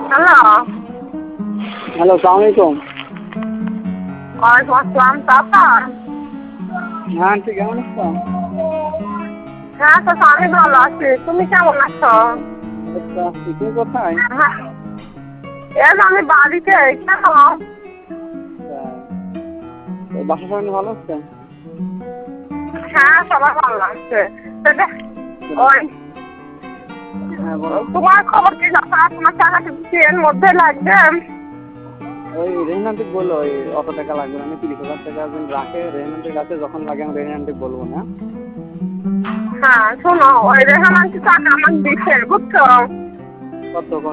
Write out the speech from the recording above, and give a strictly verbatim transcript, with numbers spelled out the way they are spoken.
Hello. Hello, আসসালামু আলাইকুম। ওয়ালাইকুম আসসালাম। চাচা? হ্যাঁ আন্টি, কেমন আছো? হ্যাঁ চাচা, আমি ভালো আছি। তুমি কেমন আছো? এই তো আছি। তুমি কোথায়? হ্যাঁ, এই যে আমি বাড়িতে। কেন? তাই। বাসার সবাই ভালো আছে? হ্যাঁ, সবাই ভালো আছে। তবে ওই হ্যাঁ বলো। তোমার খবর কি চাচা? তোমার টাকা কি এর মধ্যে লাগবে? ওই রেহান আন্টি বললো ওই অত টাকা লাগবে না, আমি তিরিশ হাজার টাকা একজন রাখে রেহান আন্টির কাছে, যখন লাগে আমি রেহান আন্টি বলবো না। হ্যাঁ শোনো, ওই রেহান আন্টি টাকা আমাকে দিচ্ছে, বুঝছো? কত